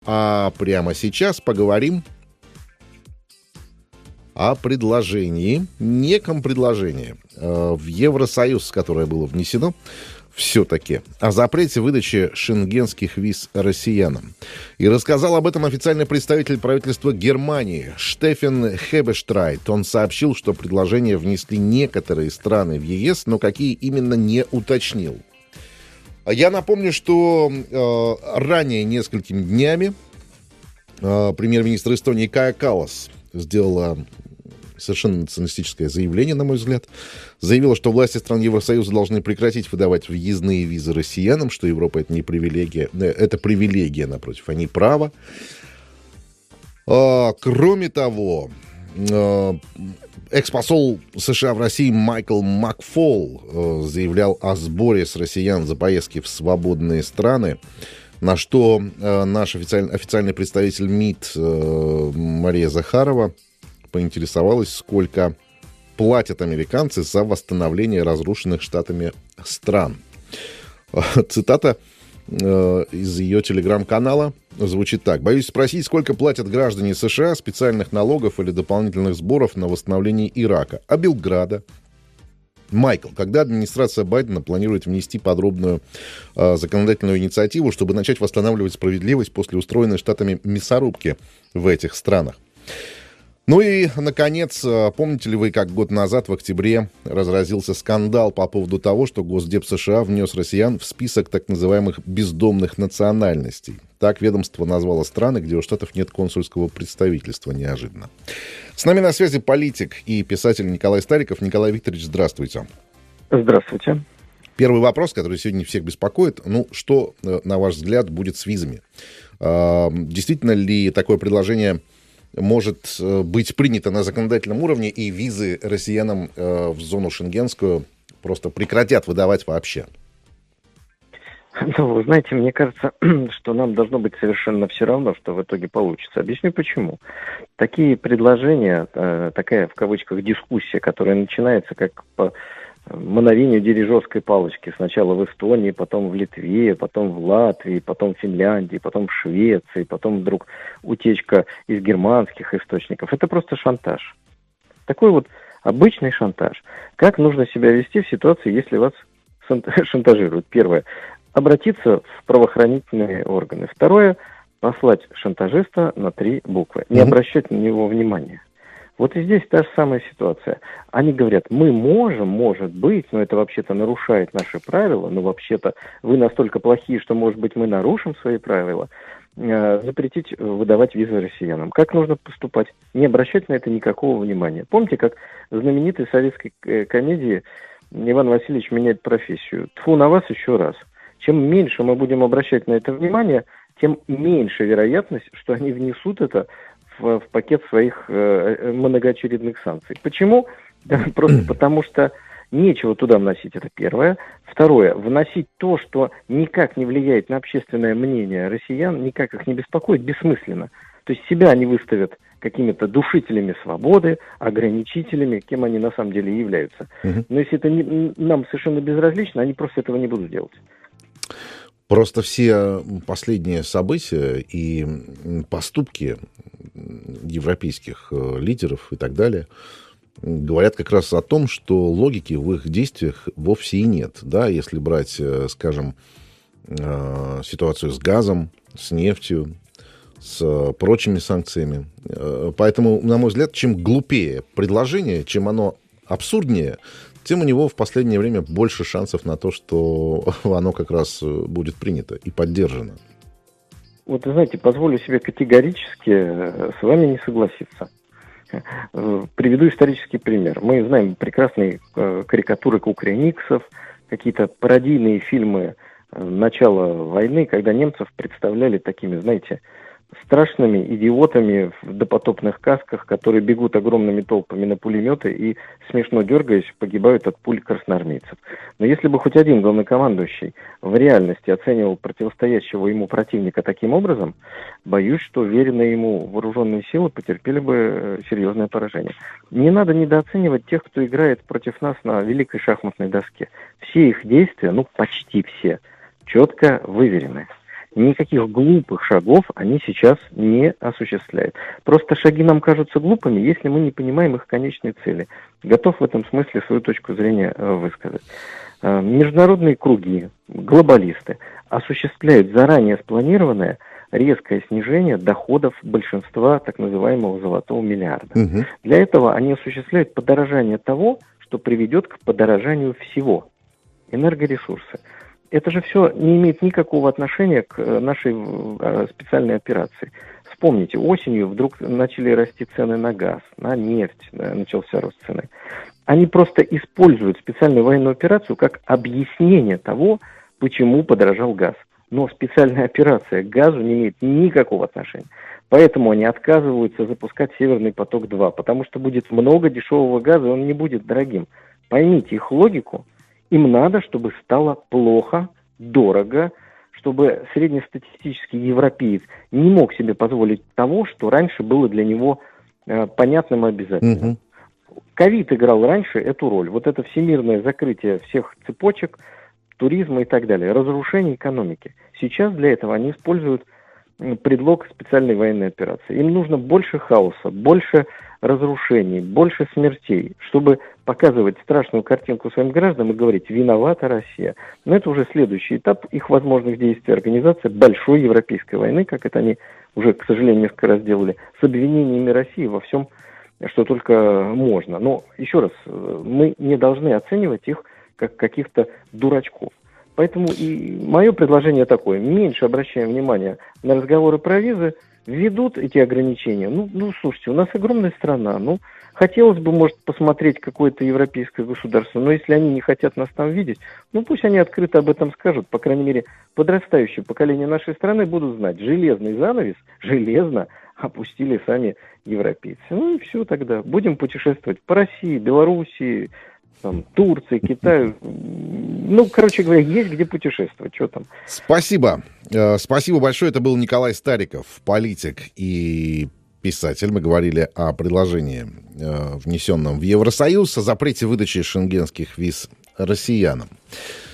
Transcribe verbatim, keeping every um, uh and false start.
А прямо сейчас поговорим о предложении, неком предложении э, в Евросоюз, которое было внесено все-таки, о запрете выдачи шенгенских виз россиянам. И рассказал об этом официальный представитель правительства Германии Штефен Хебештрайт. Он сообщил, что предложение внесли некоторые страны в ЕС, но какие именно не уточнил. Я напомню, что э, ранее несколькими днями э, премьер-министр Эстонии Кая Каллас сделала совершенно националистическое заявление, на мой взгляд. Заявила, что власти стран Евросоюза должны прекратить выдавать въездные визы россиянам, что Европа — это не привилегия, это привилегия, напротив, а не право. А, кроме того, а, экс-посол США в России Майкл Макфол а, заявлял о сборе с россиян за поездки в свободные страны, на что а, наш официальный, официальный представитель МИД а, Мария Захарова поинтересовалась, сколько платят американцы за восстановление разрушенных штатами стран. Цитата э, из ее телеграм-канала звучит так. «Боюсь спросить, сколько платят граждане США специальных налогов или дополнительных сборов на восстановление Ирака, а Белграда?» Майкл, когда администрация Байдена планирует внести подробную э, законодательную инициативу, чтобы начать восстанавливать справедливость после устроенной штатами мясорубки в этих странах? Ну и, наконец, помните ли вы, как год назад, в октябре, разразился скандал по поводу того, что Госдеп США внес россиян в список так называемых бездомных национальностей? Так ведомство назвало страны, где у штатов нет консульского представительства, неожиданно. С нами на связи политик и писатель Николай Стариков. Николай Викторович, здравствуйте. Здравствуйте. Первый вопрос, который сегодня всех беспокоит. Ну, что, на ваш взгляд, будет с визами? Действительно ли такое предложение может быть принято на законодательном уровне, и визы россиянам э, в зону шенгенскую просто прекратят выдавать вообще? Ну, вы знаете, мне кажется, что нам должно быть совершенно все равно, что в итоге получится. Объясню почему. Такие предложения, э, такая в кавычках дискуссия, которая начинается как по мановению дирижерской палочки. Сначала в Эстонии, потом в Литве, потом в Латвии, потом в Финляндии, потом в Швеции, потом вдруг утечка из германских источников. Это просто шантаж. Такой вот обычный шантаж. Как нужно себя вести в ситуации, если вас шантажируют? Первое. Обратиться в правоохранительные органы. Второе. Послать шантажиста на три буквы. Не обращать на него внимания. Вот и здесь та же самая ситуация. Они говорят, мы можем, может быть, но это вообще-то нарушает наши правила, но вообще-то вы настолько плохие, что, может быть, мы нарушим свои правила, э, запретить выдавать визы россиянам. Как нужно поступать? Не обращать на это никакого внимания. Помните, как в знаменитой советской комедии Иван Васильевич меняет профессию? Тьфу на вас еще раз. Чем меньше мы будем обращать на это внимание, тем меньше вероятность, что они внесут это в, в пакет своих э, многоочередных санкций. Почему? Да, просто потому что нечего туда вносить, это первое. Второе, вносить то, что никак не влияет на общественное мнение россиян, никак их не беспокоит, бессмысленно. То есть себя они выставят какими-то душителями свободы, ограничителями, кем они на самом деле являются. Но если это не, нам совершенно безразлично, они просто этого не будут делать. Просто все последние события и поступки европейских лидеров и так далее говорят как раз о том, что логики в их действиях вовсе и нет. Да, если брать, скажем, ситуацию с газом, с нефтью, с прочими санкциями. Поэтому, на мой взгляд, чем глупее предложение, чем оно абсурднее, тем у него в последнее время больше шансов на то, что оно как раз будет принято и поддержано. Вот, вы знаете, позволю себе категорически с вами не согласиться. Приведу исторический пример. Мы знаем прекрасные карикатуры кукряниксов, какие-то пародийные фильмы начала войны, когда немцев представляли такими, знаете, страшными идиотами в допотопных касках, которые бегут огромными толпами на пулеметы и, смешно дергаясь, погибают от пуль красноармейцев. Но если бы хоть один главнокомандующий в реальности оценивал противостоящего ему противника таким образом, боюсь, что веренные ему вооруженные силы потерпели бы серьезное поражение. Не надо недооценивать тех, кто играет против нас на великой шахматной доске. Все их действия, ну почти все, четко выверены. Никаких глупых шагов они сейчас не осуществляют. Просто шаги нам кажутся глупыми, если мы не понимаем их конечной цели. Готов в этом смысле свою точку зрения высказать. Международные круги, глобалисты осуществляют заранее спланированное резкое снижение доходов большинства так называемого золотого миллиарда. Угу. Для этого они осуществляют подорожание того, что приведет к подорожанию всего. Энергоресурсы. Это же все не имеет никакого отношения к нашей специальной операции. Вспомните, осенью вдруг начали расти цены на газ, на нефть, начался рост цены. Они просто используют специальную военную операцию как объяснение того, почему подорожал газ. Но специальная операция к газу не имеет никакого отношения. Поэтому они отказываются запускать Северный поток-два, потому что будет много дешевого газа, и он не будет дорогим. Поймите их логику. Им надо, чтобы стало плохо, дорого, чтобы среднестатистический европеец не мог себе позволить того, что раньше было для него э, понятным и обязательным. Ковид играл раньше эту роль. Вот это всемирное закрытие всех цепочек, туризма и так далее, разрушение экономики. Сейчас для этого они используют предлог специальной военной операции. Им нужно больше хаоса, больше разрушений, больше смертей, чтобы показывать страшную картинку своим гражданам и говорить: виновата Россия. Но это уже следующий этап их возможных действий. Организация большой европейской войны, как это они уже, к сожалению, несколько раз делали, с обвинениями России во всем, что только можно. Но, еще раз, мы не должны оценивать их как каких-то дурачков. Поэтому и мое предложение такое: меньше обращаем внимание на разговоры про визы, введут эти ограничения. Ну, ну, слушайте, у нас огромная страна, ну, хотелось бы, может, посмотреть какое-то европейское государство, но если они не хотят нас там видеть, ну, пусть они открыто об этом скажут. По крайней мере, подрастающее поколение нашей страны будут знать: железный занавес, железно опустили сами европейцы. Ну и все тогда. Будем путешествовать по России, Белоруссии, там, Турции, Китаю. Ну, короче говоря, есть где путешествовать. Что там? Спасибо. Спасибо большое. Это был Николай Стариков, политик и писатель. Мы говорили о предложении, внесенном в Евросоюз, о запрете выдачи шенгенских виз россиянам.